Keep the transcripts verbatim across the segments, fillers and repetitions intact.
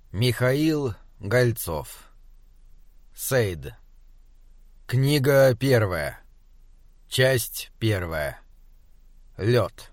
Михаил Гольцов. Сейд. Книга первая. Часть первая. Лед.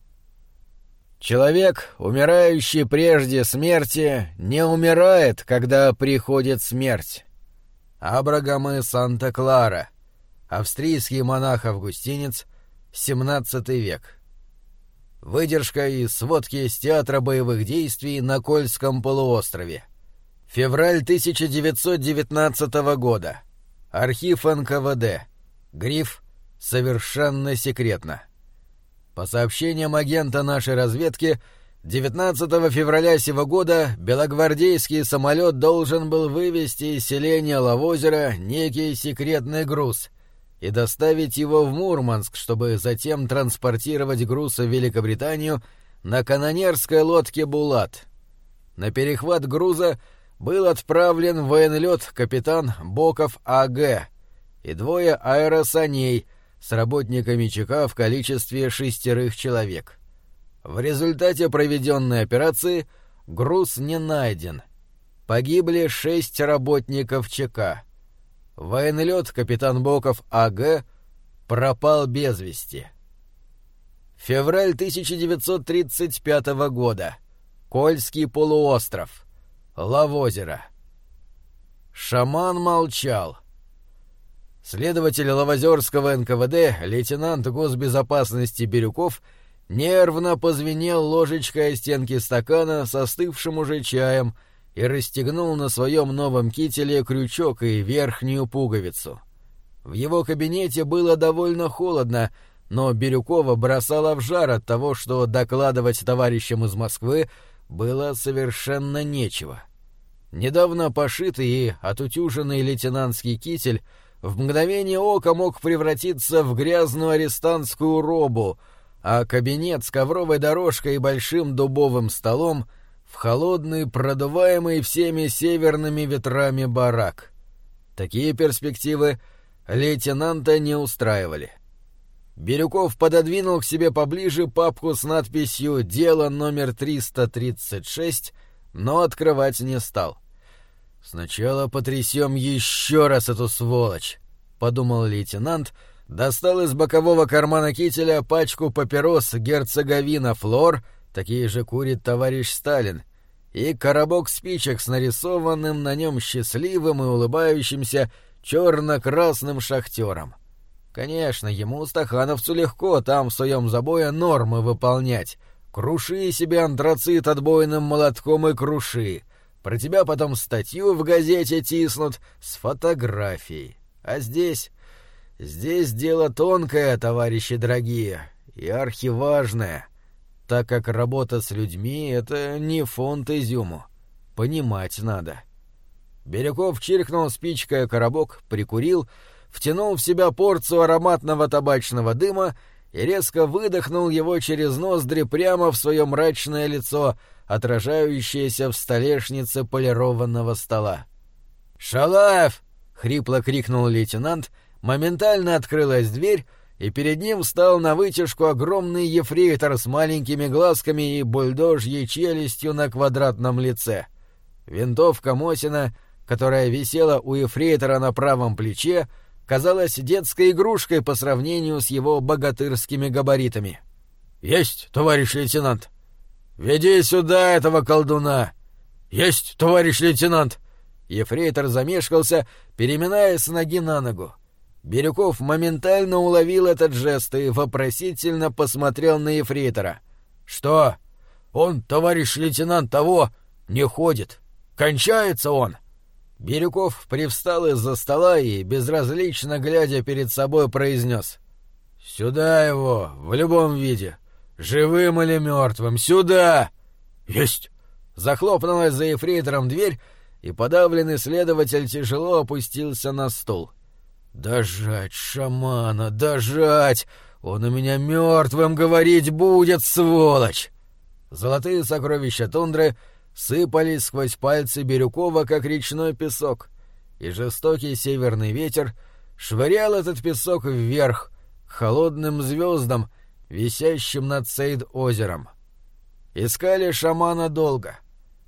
Человек, умирающий прежде смерти, не умирает, когда приходит смерть. Абрагам и Санта-Клара. Австрийский монах-августинец. семнадцатый век. Выдержка из сводки из театра боевых действий на Кольском полуострове. Февраль тысяча девятьсот девятнадцатого года. Архив эн ка вэ дэ. Гриф «Совершенно секретно». По сообщениям агента нашей разведки, девятнадцатого февраля сего года белогвардейский самолет должен был вывести из селения Лавозеро некий секретный груз и доставить его в Мурманск, чтобы затем транспортировать груз в Великобританию на канонерской лодке «Булат». На перехват груза был отправлен в военлёт капитан Боков А Г и двое аэросаней с работниками ЧК в количестве шестерых человек. В результате проведенной операции груз не найден. Погибли шесть работников ЧК. Военлёт капитан Боков А Г пропал без вести. Февраль тысяча девятьсот тридцать пятого года. Кольский полуостров. Лавозеро. Шаман молчал. Следователь Лавозерского эн ка вэ дэ, лейтенант госбезопасности Бирюков, нервно позвенел ложечкой о стенки стакана с остывшим уже чаем и расстегнул на своем новом кителе крючок и верхнюю пуговицу. В его кабинете было довольно холодно, но Бирюкова бросала в жар от того, что докладывать товарищам из Москвы было совершенно нечего. Недавно пошитый и отутюженный лейтенантский китель в мгновение ока мог превратиться в грязную арестантскую робу, а кабинет с ковровой дорожкой и большим дубовым столом — в холодный, продуваемый всеми северными ветрами барак. Такие перспективы лейтенанта не устраивали. Бирюков пододвинул к себе поближе папку с надписью «Дело номер триста тридцать шесть», но открывать не стал. «Сначала потрясем еще раз эту сволочь», — подумал лейтенант, достал из бокового кармана кителя пачку папирос «Герцеговина Флор», такие же курит товарищ Сталин, и коробок спичек с нарисованным на нем счастливым и улыбающимся черно-красным шахтером. Конечно, ему, стахановцу, легко там в своем забое нормы выполнять. Круши себе антрацит отбойным молотком и круши. Про тебя потом статью в газете тиснут с фотографией. А здесь... Здесь дело тонкое, товарищи дорогие, и архиважное, так как работа с людьми — это не фонд изюму. Понимать надо. Бирюков чиркнул спичкой о коробок, прикурил, втянул в себя порцию ароматного табачного дыма и резко выдохнул его через ноздри прямо в свое мрачное лицо, отражающееся в столешнице полированного стола. «Шалаев!» — хрипло крикнул лейтенант, моментально открылась дверь, и перед ним встал на вытяжку огромный ефрейтор с маленькими глазками и бульдожьей челюстью на квадратном лице. Винтовка Мосина, которая висела у ефрейтора на правом плече, казалась детской игрушкой по сравнению с его богатырскими габаритами. «Есть, товарищ лейтенант!» «Веди сюда этого колдуна!» «Есть, товарищ лейтенант!» Ефрейтор замешкался, переминаясь с ноги на ногу. Бирюков моментально уловил этот жест и вопросительно посмотрел на ефрейтора. «Что? Он, товарищ лейтенант, того не ходит. Кончается он!» Бирюков привстал из-за стола и, безразлично глядя перед собой, произнес: «Сюда его, в любом виде, живым или мертвым, сюда!» «Есть!» Захлопнулась за ефрейтором дверь, и подавленный следователь тяжело опустился на стул. «Дожать шамана, дожать! Он у меня мертвым говорить будет, сволочь!» Золотые сокровища тундры сыпались сквозь пальцы Бирюкова, как речной песок, и жестокий северный ветер швырял этот песок вверх, к холодным звездам, висящим над Сейд-озером. Искали шамана долго.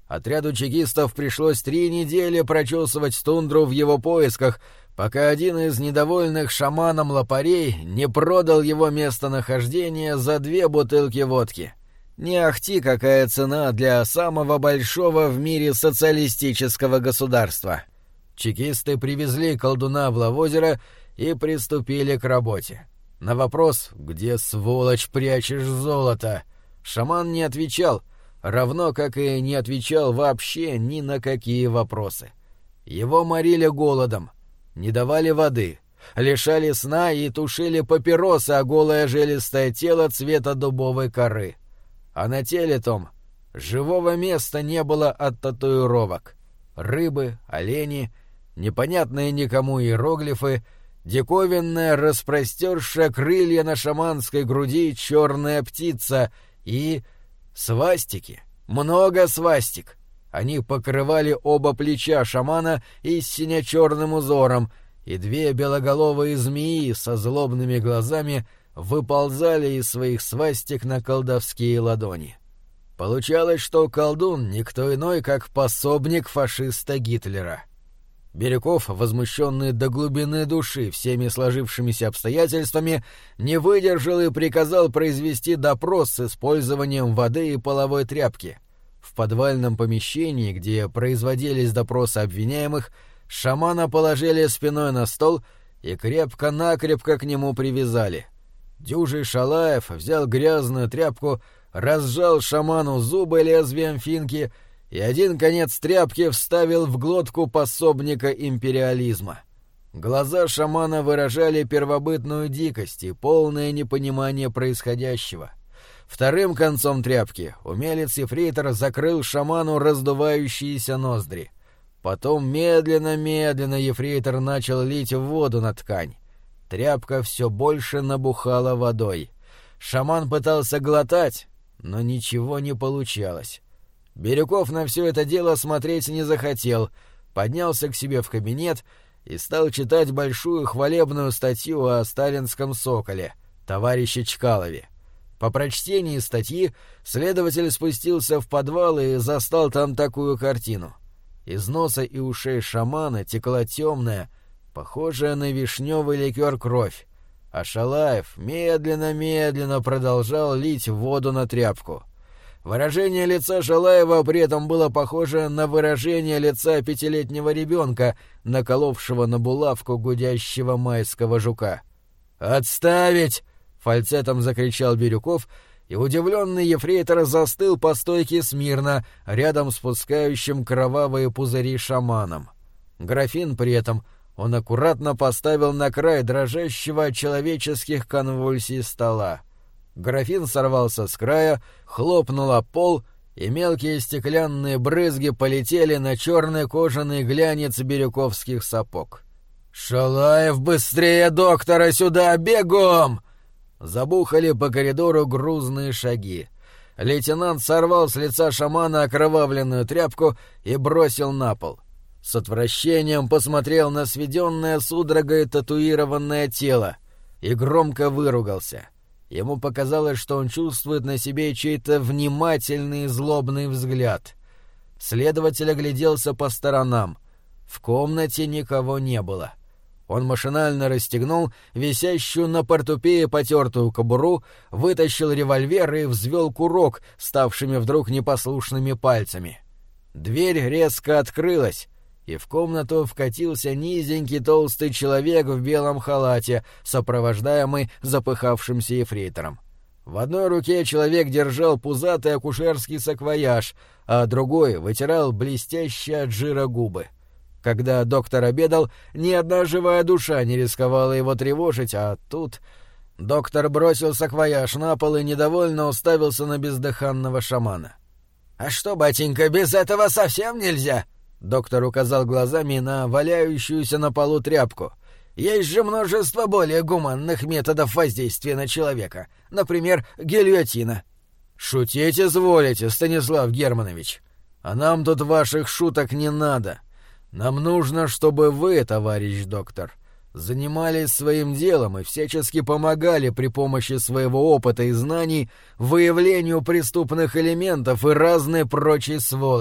Отряду чекистов пришлось три недели прочесывать тундру в его поисках, пока один из недовольных шаманом лопарей не продал его местонахождение за две бутылки водки. Не ахти какая цена для самого большого в мире социалистического государства. Чекисты привезли колдуна в Лавозеро и приступили к работе. На вопрос «Где, сволочь, прячешь золото?» шаман не отвечал, равно как и не отвечал вообще ни на какие вопросы. Его морили голодом, не давали воды, лишали сна и тушили папиросы о голое жилистое тело цвета дубовой коры. А на теле том живого места не было от татуировок. Рыбы, олени, непонятные никому иероглифы, диковинная, распростершая крылья на шаманской груди черная птица и... свастики. Много свастик. Они покрывали оба плеча шамана и сине-черным узором, и две белоголовые змеи со злобными глазами выползали из своих свастик на колдовские ладони. Получалось, что колдун никто иной, как пособник фашиста Гитлера. Бирюков, возмущенный до глубины души всеми сложившимися обстоятельствами, не выдержал и приказал произвести допрос с использованием воды и половой тряпки. В подвальном помещении, где производились допросы обвиняемых, шамана положили спиной на стол и крепко-накрепко к нему привязали. Дюжий Шалаев взял грязную тряпку, разжал шаману зубы лезвием финки и один конец тряпки вставил в глотку пособника империализма. Глаза шамана выражали первобытную дикость и полное непонимание происходящего. Вторым концом тряпки умелец-ефрейтор закрыл шаману раздувающиеся ноздри. Потом медленно-медленно ефрейтор начал лить воду на ткань. Тряпка все больше набухала водой. Шаман пытался глотать, но ничего не получалось. Бирюков на все это дело смотреть не захотел, поднялся к себе в кабинет и стал читать большую хвалебную статью о сталинском соколе, товарище Чкалове. По прочтении статьи следователь спустился в подвал и застал там такую картину. Из носа и ушей шамана текла темная, похожая на вишневый ликер кровь, а Шалаев медленно-медленно продолжал лить воду на тряпку. Выражение лица Шалаева при этом было похоже на выражение лица пятилетнего ребенка, наколовшего на булавку гудящего майского жука. «Отставить!» — фальцетом закричал Бирюков, и удивленный ефрейтор застыл по стойке смирно, рядом с пускающим кровавые пузыри шаманом. Графин при этом он аккуратно поставил на край дрожащего от человеческих конвульсий стола. Графин сорвался с края, хлопнул о пол, и мелкие стеклянные брызги полетели на черный кожаный глянец бирюковских сапог. «Шалаев, быстрее доктора сюда, бегом!» Забухали по коридору грузные шаги. Лейтенант сорвал с лица шамана окровавленную тряпку и бросил на пол. С отвращением посмотрел на сведенное судорогой татуированное тело и громко выругался. Ему показалось, что он чувствует на себе чей-то внимательный и злобный взгляд. Следователь огляделся по сторонам. В комнате никого не было. Он машинально расстегнул висящую на портупее потертую кобуру, вытащил револьвер и взвел курок, ставшими вдруг непослушными пальцами. Дверь резко открылась, и в комнату вкатился низенький толстый человек в белом халате, сопровождаемый запыхавшимся ефрейтором. В одной руке человек держал пузатый акушерский саквояж, а другой вытирал блестящие от жира губы. Когда доктор обедал, ни одна живая душа не рисковала его тревожить, а тут... Доктор бросил саквояж на пол и недовольно уставился на бездыханного шамана. «А что, батенька, без этого совсем нельзя?» Доктор указал глазами на валяющуюся на полу тряпку. «Есть же множество более гуманных методов воздействия на человека. Например, гильотина». «Шутить изволите, Станислав Германович. А нам тут ваших шуток не надо. Нам нужно, чтобы вы, товарищ доктор, занимались своим делом и всячески помогали при помощи своего опыта и знаний выявлению преступных элементов и разной прочей сволочи.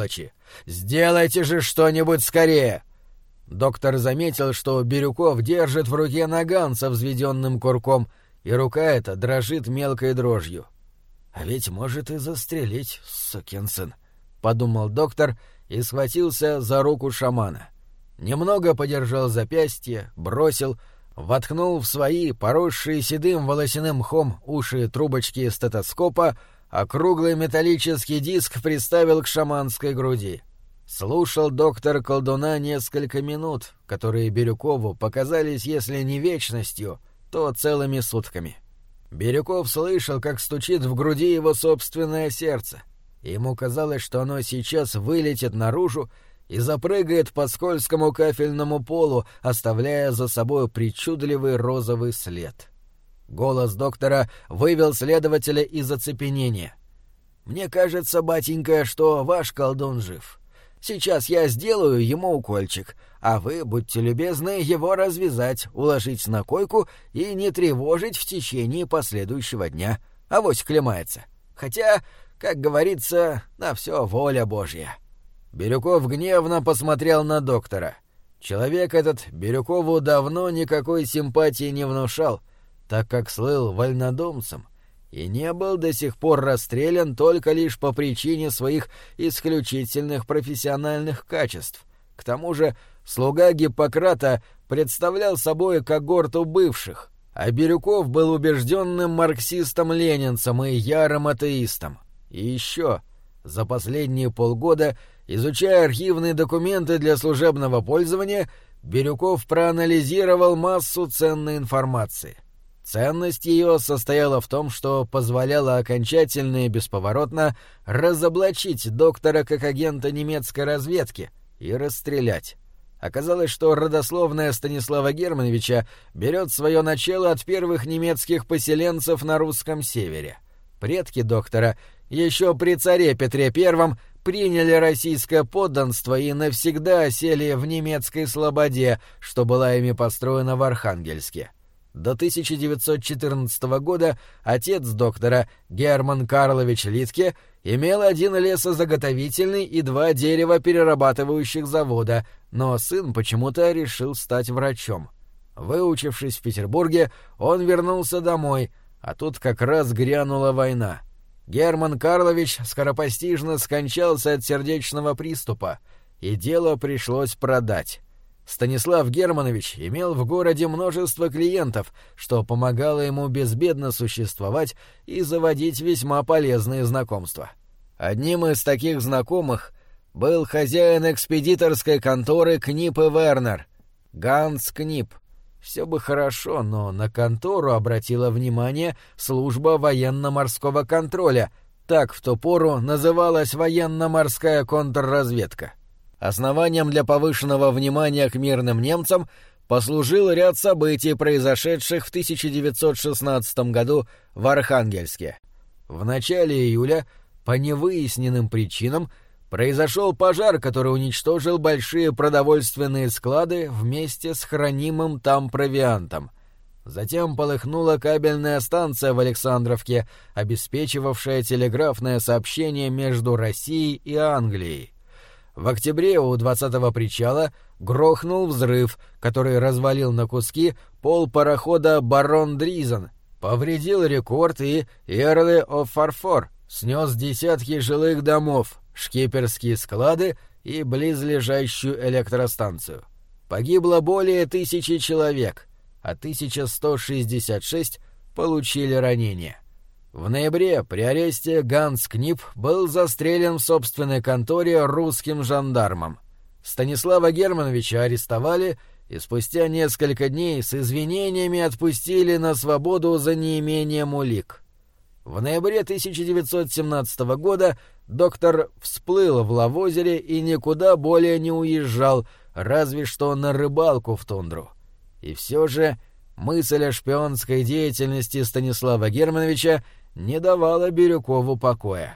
Сделайте же что-нибудь скорее!» Доктор заметил, что Бирюков держит в руке наган со взведенным курком, и рука эта дрожит мелкой дрожью. «А ведь может и застрелить, сукин сын», — подумал доктор и схватился за руку шамана. Немного подержал запястье, бросил, воткнул в свои, поросшие седым волосяным мхом, уши трубочки стетоскопа, а круглый металлический диск приставил к шаманской груди. Слушал доктор колдуна несколько минут, которые Бирюкову показались, если не вечностью, то целыми сутками. Бирюков слышал, как стучит в груди его собственное сердце. Ему казалось, что оно сейчас вылетит наружу и запрыгает по скользкому кафельному полу, оставляя за собой причудливый розовый след. Голос доктора вывел следователя из оцепенения. «Мне кажется, батенька, что ваш колдун жив. Сейчас я сделаю ему укольчик, а вы, будьте любезны, его развязать, уложить на койку и не тревожить в течение последующего дня. Авось клемается. Хотя, как говорится, на все воля Божья». Бирюков гневно посмотрел на доктора. Человек этот Бирюкову давно никакой симпатии не внушал, так как слыл вольнодумцем и не был до сих пор расстрелян только лишь по причине своих исключительных профессиональных качеств. К тому же слуга Гиппократа представлял собой когорту бывших, а Бирюков был убежденным марксистом-ленинцем и ярым атеистом. И еще, за последние полгода, изучая архивные документы для служебного пользования, Бирюков проанализировал массу ценной информации. Ценность ее состояла в том, что позволяла окончательно и бесповоротно разоблачить доктора как агента немецкой разведки и расстрелять. Оказалось, что родословная Станислава Германовича берет свое начало от первых немецких поселенцев на русском севере. Предки доктора еще при царе Петре Первом приняли российское подданство и навсегда осели в немецкой слободе, что была ими построена в Архангельске. До тысяча девятьсот четырнадцатого года отец доктора, Герман Карлович Литке, имел один лесозаготовительный и два деревоперерабатывающих завода, но сын почему-то решил стать врачом. Выучившись в Петербурге, он вернулся домой, а тут как раз грянула война. Герман Карлович скоропостижно скончался от сердечного приступа, и дело пришлось продать. Станислав Германович имел в городе множество клиентов, что помогало ему безбедно существовать и заводить весьма полезные знакомства. Одним из таких знакомых был хозяин экспедиторской конторы Книп и Вернер, Ганс Книп. Все бы хорошо, но на контору обратила внимание служба военно-морского контроля, так в ту пору называлась военно-морская контрразведка. Основанием для повышенного внимания к мирным немцам послужил ряд событий, произошедших в тысяча девятьсот шестнадцатом году в Архангельске. В начале июля, по невыясненным причинам, произошел пожар, который уничтожил большие продовольственные склады вместе с хранимым там провиантом. Затем полыхнула кабельная станция в Александровке, обеспечивавшая телеграфное сообщение между Россией и Англией. В октябре у двадцатого причала грохнул взрыв, который развалил на куски пол парохода «Барон Дризен», повредил «Рекорд» и «Эрли оф Фарфор», снес десятки жилых домов, шкиперские склады и близлежащую электростанцию. Погибло более тысячи человек, а тысяча сто шестьдесят шесть получили ранения. В ноябре при аресте Ганс Книп был застрелен в собственной конторе русским жандармом. Станислава Германовича арестовали и спустя несколько дней с извинениями отпустили на свободу за неимением улик. В ноябре тысяча девятьсот семнадцатого года доктор всплыл в Лавозере и никуда более не уезжал, разве что на рыбалку в тундру. И все же мысль о шпионской деятельности Станислава Германовича не давала Бирюкову покоя.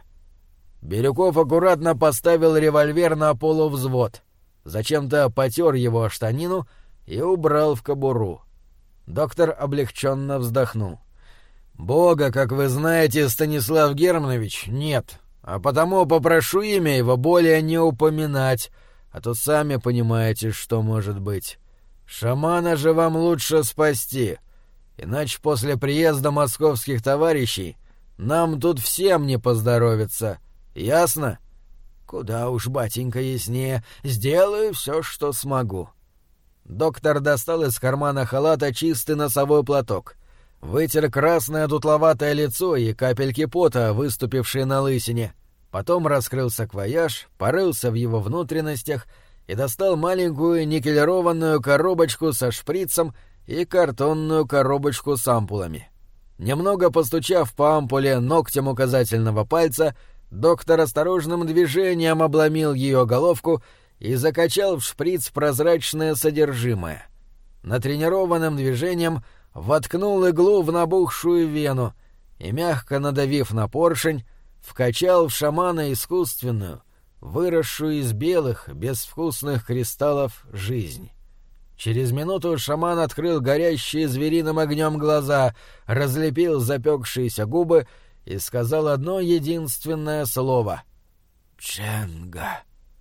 Бирюков аккуратно поставил револьвер на полувзвод, зачем-то потер его о штанину и убрал в кобуру. Доктор облегченно вздохнул. «Бога, как вы знаете, Станислав Германович, нет. а потому попрошу имя его более не упоминать, а то сами понимаете, что может быть. Шамана же вам лучше спасти, иначе после приезда московских товарищей нам тут всем не поздоровится. Ясно? Куда уж, батенька, яснее. Сделаю все, что смогу. Доктор достал из кармана халата чистый носовой платок, вытер красное дутловатое лицо и капельки пота, выступившие на лысине. Потом раскрыл саквояж, порылся в его внутренностях и достал маленькую никелированную коробочку со шприцем и картонную коробочку с ампулами. Немного постучав по ампуле ногтем указательного пальца, доктор осторожным движением обломил ее головку и закачал в шприц прозрачное содержимое. Натренированным движением воткнул иглу в набухшую вену и, мягко надавив на поршень, вкачал в шамана искусственную, выросшую из белых, безвкусных кристаллов, жизнь. Через минуту шаман открыл горящие звериным огнем глаза, разлепил запекшиеся губы и сказал одно единственное слово — «Дженга».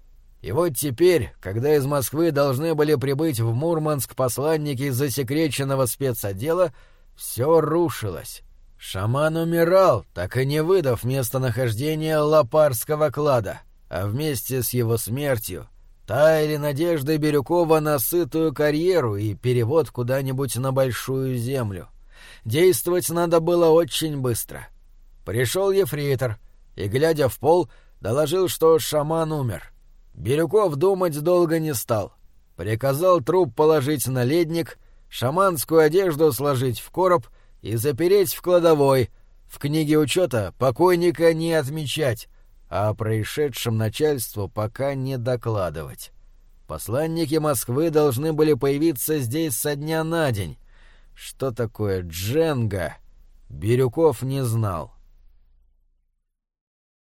И вот теперь, когда из Москвы должны были прибыть в Мурманск посланники засекреченного спецотдела, все рушилось. Шаман умирал, так и не выдав местонахождение Лопарского клада, а вместе с его смертью таяли надежды Бирюкова на сытую карьеру и перевод куда-нибудь на большую землю. Действовать надо было очень быстро. Пришел ефрейтор и, глядя в пол, доложил, что шаман умер. Бирюков думать долго не стал. Приказал труп положить на ледник, шаманскую одежду сложить в короб и запереть в кладовой, в книге учета покойника не отмечать, а о происшедшем начальству пока не докладывать. Посланники Москвы должны были появиться здесь со дня на день. Что такое дженга, Бирюков не знал.